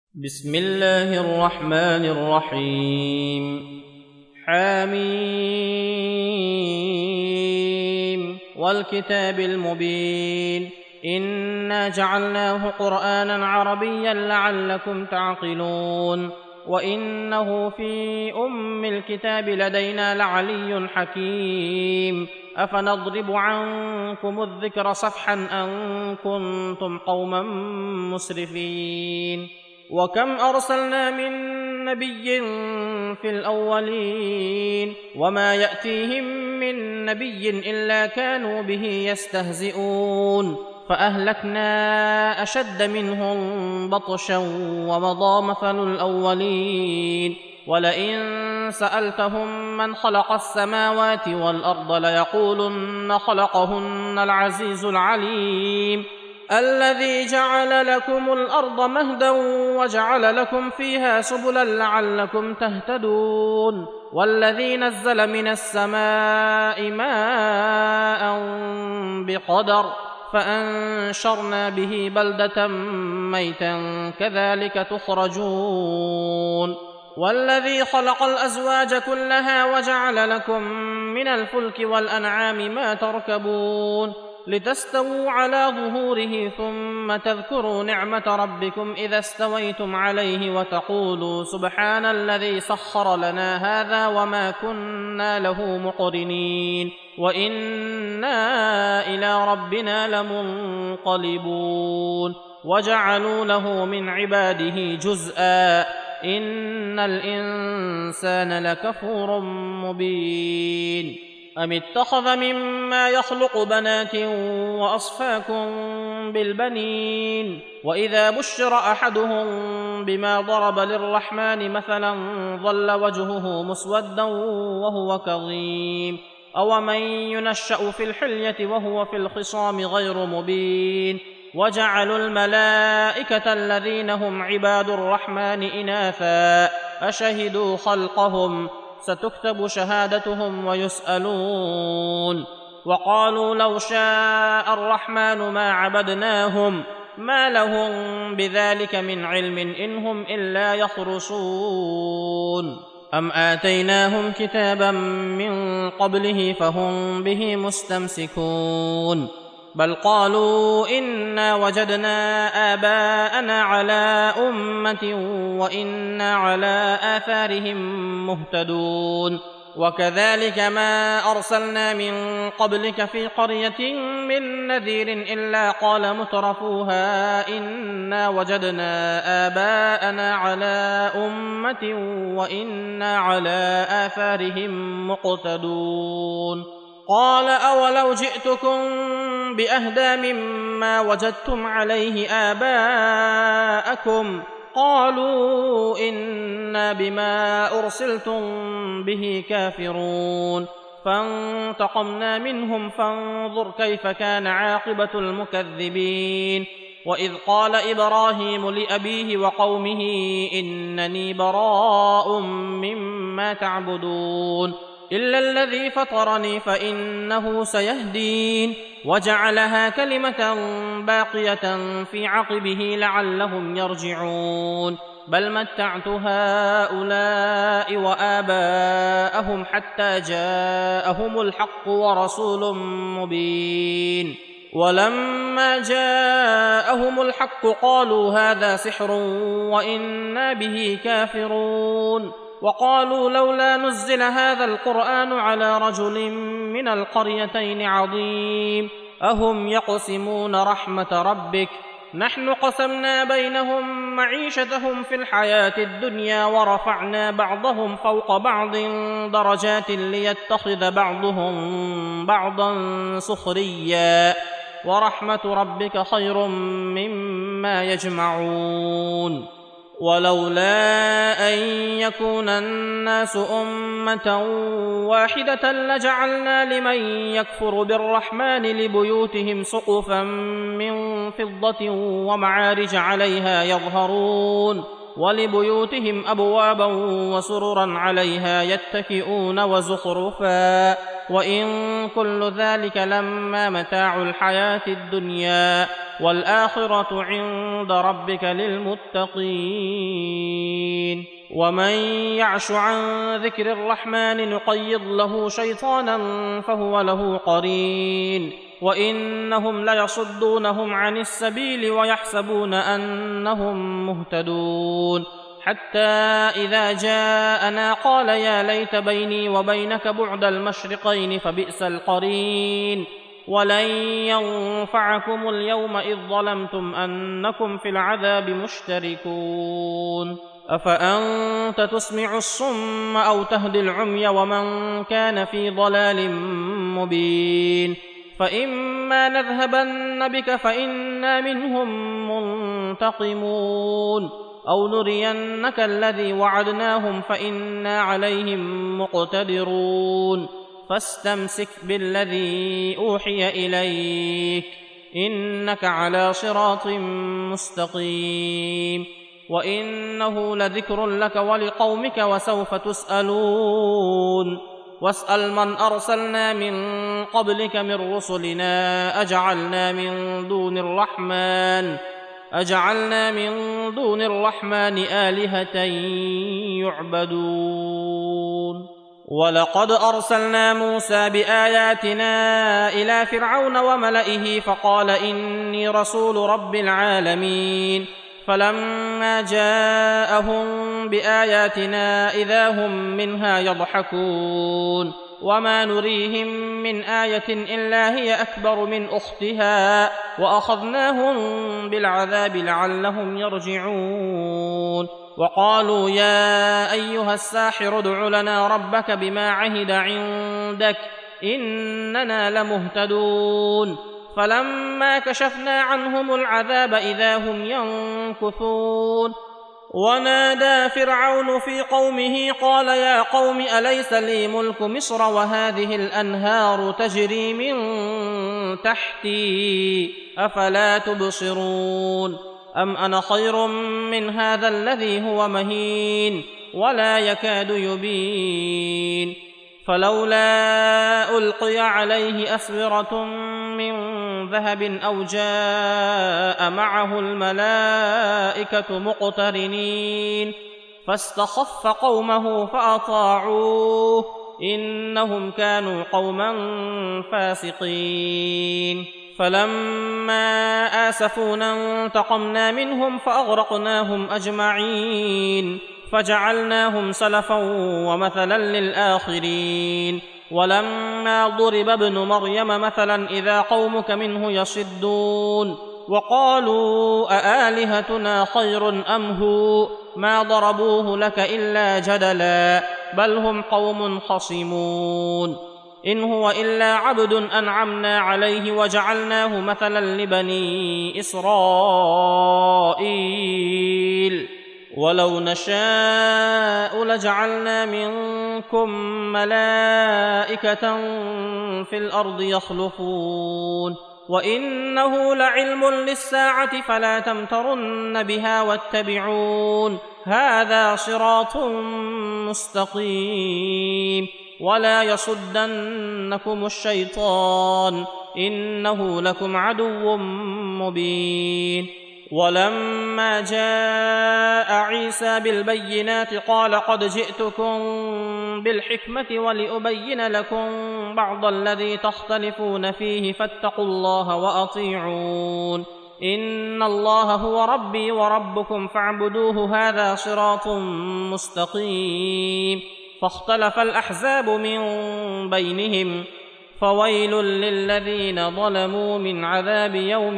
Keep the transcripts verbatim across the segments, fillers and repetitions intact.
بسم الله الرحمن الرحيم حميم والكتاب المبين إنا جعلناه قرآنا عربيا لعلكم تعقلون وإنه في أم الكتاب لدينا لعلي حكيم أفنضرب عنكم الذكر صفحا أن كنتم قوما مسرفين وكم أرسلنا من نبي في الأولين وما يأتيهم من نبي إلا كانوا به يستهزئون فأهلكنا أشد منهم بطشا ومضى مثل الأولين ولئن سألتهم من خلق السماوات والأرض ليقولن خلقهن العزيز العليم الذي جعل لكم الأرض مهدا وجعل لكم فيها سبلا لعلكم تهتدون والذي نزل من السماء ماء بقدر فأنشرنا به بلدة ميتا كذلك تخرجون والذي خلق الأزواج كلها وجعل لكم من الفلك والأنعام ما تركبون لتستووا على ظهوره ثم تذكروا نعمة ربكم إذا استويتم عليه وتقولوا سبحان الذي سخر لنا هذا وما كنا له مقرنين وإنا إلى ربنا لمنقلبون وجعلوا له من عباده جزءا إن الإنسان لكفور مبين أم اتخذ مما يخلق بنات وأصفاكم بالبنين وإذا بشر أحدهم بما ضرب للرحمن مثلا ظل وجهه مسودا وهو كظيم أومن ينشأ في الحلية وهو في الخصام غير مبين وجعلوا الملائكة الذين هم عباد الرحمن إناثا أشهدوا خلقهم ستكتب شهادتهم ويسألون وقالوا لو شاء الرحمن ما عبدناهم ما لهم بذلك من علم إن هم إلا يخرصون أم آتيناهم كتابا من قبله فهم به مستمسكون بل قالوا إنا وجدنا آباءنا على أمة وإنا على آثارهم مهتدون وكذلك ما أرسلنا من قبلك في قرية من نذير إلا قال مترفوها إنا وجدنا آباءنا على أمة وإنا على آثارهم مقتدون قال أولو جئتكم بأهدى مما وجدتم عليه آباءكم قالوا إنا بما أرسلتم به كافرون فانتقمنا منهم فانظر كيف كان عاقبة المكذبين وإذ قال إبراهيم لأبيه وقومه إنني براء مما تعبدون إلا الذي فطرني فإنه سيهدين وجعلها كلمة باقية في عقبه لعلهم يرجعون بل متعت هؤلاء وآباءهم حتى جاءهم الحق ورسول مبين ولما جاءهم الحق قالوا هذا سحر وإنا به كافرون وقالوا لولا نزل هذا القرآن على رجل من القريتين عظيم أهم يقسمون رحمة ربك نحن قسمنا بينهم معيشتهم في الحياة الدنيا ورفعنا بعضهم فوق بعض درجات ليتخذ بعضهم بعضا سخريا ورحمة ربك خير مما يجمعون ولولا أن يكون الناس أمة واحدة لجعلنا لمن يكفر بالرحمن لبيوتهم سقفا من فضة ومعارج عليها يظهرون ولبيوتهم أبوابا وسررا عليها يتكئون وزخرفا وإن كل ذلك لما متاع الحياة الدنيا والآخرة عند ربك للمتقين. ومن يعش عن ذكر الرحمن نقيض له شيطانا فهو له قرين وإنهم ليصدونهم عن السبيل ويحسبون أنهم مهتدون حتى إذا جاءنا قال يا ليت بيني وبينك بعد المشرقين فبئس القرين ولن ينفعكم اليوم إذ ظلمتم أنكم في العذاب مشتركون. أفأنت تسمع الصم أو تهدي العمي ومن كان في ضلال مبين. فإما نذهبن بك فإنا منهم منتقمون أو نرينك الذي وعدناهم فإنا عليهم مقتدرون فاستمسك بالذي أوحي إليك إنك على صراط مستقيم وإنه لذكر لك ولقومك وسوف تسألون. واسأل من أرسلنا من قبلك من رسلنا أجعلنا من دون الرحمن أجعلنا من دون الرحمن آلهة يعبدون. ولقد أرسلنا موسى بآياتنا إلى فرعون وملئه فقال إني رسول رب العالمين فلما جاءهم بآياتنا إذا هم منها يضحكون وما نريهم من آية إلا هي أكبر من أختها وأخذناهم بالعذاب لعلهم يرجعون. وقالوا يا أيها الساحر ادع لنا ربك بما عهد عندك إننا لمهتدون. فلما كشفنا عنهم العذاب إذا هم ينكثون. ونادى فرعون في قومه قال يا قوم أليس لي ملك مصر وهذه الأنهار تجري من تحتي أفلا تبصرون أم أنا خير من هذا الذي هو مهين ولا يكاد يبين. فلولا ألقي عليه أسورة من ذهب أو جاء معه الملائكة مقترنين فاستخف قومه فأطاعوه إنهم كانوا قوما فاسقين. فلما آسفونا انتقمنا منهم فأغرقناهم أجمعين فجعلناهم سلفا ومثلا للآخرين. ولما ضرب ابن مريم مثلا إذا قومك منه يصدون وقالوا أآلهتنا خير أم هو ما ضربوه لك إلا جدلا بل هم قوم خصمون. إن هو إلا عبد أنعمنا عليه وجعلناه مثلا لبني إسرائيل ولو نشاء لجعلنا منكم ملائكة في الأرض يخلفون وإنه لعلم للساعة فلا تمترن بها واتبعون هذا صراط مستقيم ولا يصدنكم الشيطان إنه لكم عدو مبين. ولما جاء عيسى بالبينات قال قد جئتكم بالحكمة ولأبين لكم بعض الذي تختلفون فيه فاتقوا الله وأطيعون إن الله هو ربي وربكم فاعبدوه هذا صراط مستقيم. فاختلف الأحزاب من بينهم فويل للذين ظلموا من عذاب يوم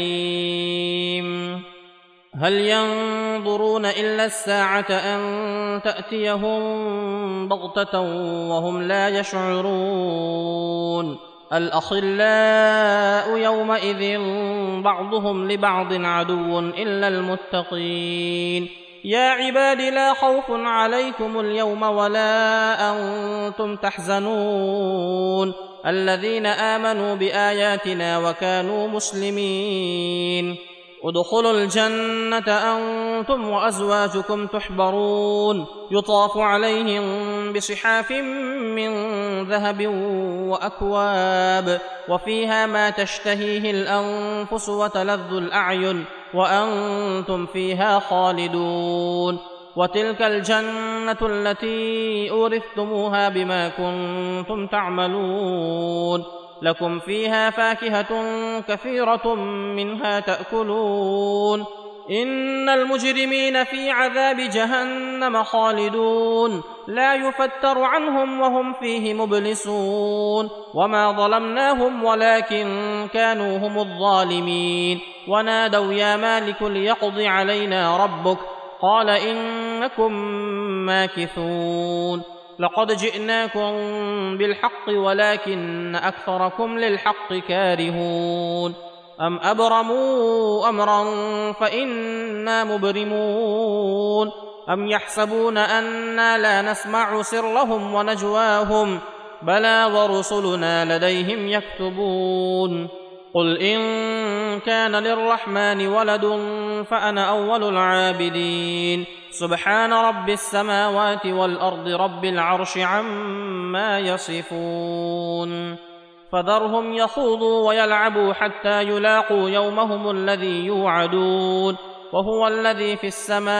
أليم. هل ينظرون إلا الساعة أن تأتيهم بغتة وهم لا يشعرون. الأخلاء يومئذ بعضهم لبعض عدو إلا المتقين. يا عباد لا خوف عليكم اليوم ولا أنتم تحزنون الذين آمنوا بآياتنا وكانوا مسلمين. ادخلوا الجنة أنتم وأزواجكم تحبرون يطاف عليهم بصحاف من ذهب وأكواب وفيها ما تشتهيه الأنفس وتلذ الأعين وأنتم فيها خالدون وتلك الجنة التي أورثتموها بما كنتم تعملون لكم فيها فاكهة كثيرة منها تأكلون إن المجرمين في عذاب جهنم خالدون لا يفتر عنهم وهم فيه مبلسون وما ظلمناهم ولكن كانوا هم الظالمين ونادوا يا مالك ليقض علينا ربك قال إنكم ماكثون لقد جئناكم بالحق ولكن أكثركم للحق كارهون أم أبرموا أمرا فإنا مبرمون أم يحسبون أنا لا نسمع سرهم ونجواهم بلى ورسلنا لديهم يكتبون قل إن كان للرحمن ولد فأنا أول العابدين سبحان رب السماوات والأرض رب العرش عما يصفون فذرهم يخوضوا ويلعبوا حتى يلاقوا يومهم الذي يوعدون وهو الذي في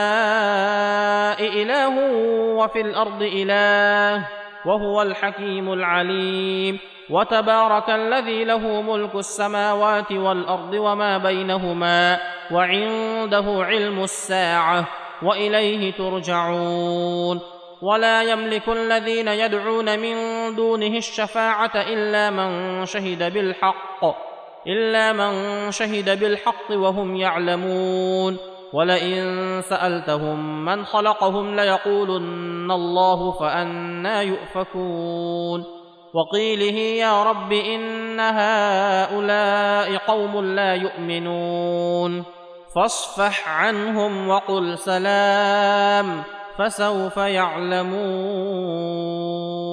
السماء إله وفي الأرض إله وهو الحكيم العليم وتبارك الذي له ملك السماوات والأرض وما بينهما وعنده علم الساعة وإليه ترجعون ولا يملك الذين يدعون من دونه الشفاعة إلا من شهد بالحق إلا من شهد بالحق وهم يعلمون ولئن سألتهم من خلقهم ليقولن الله فأنى يؤفكون وقيله يا رب إن هؤلاء قوم لا يؤمنون فاصفح عنهم وقل سلام فسوف يعلمون.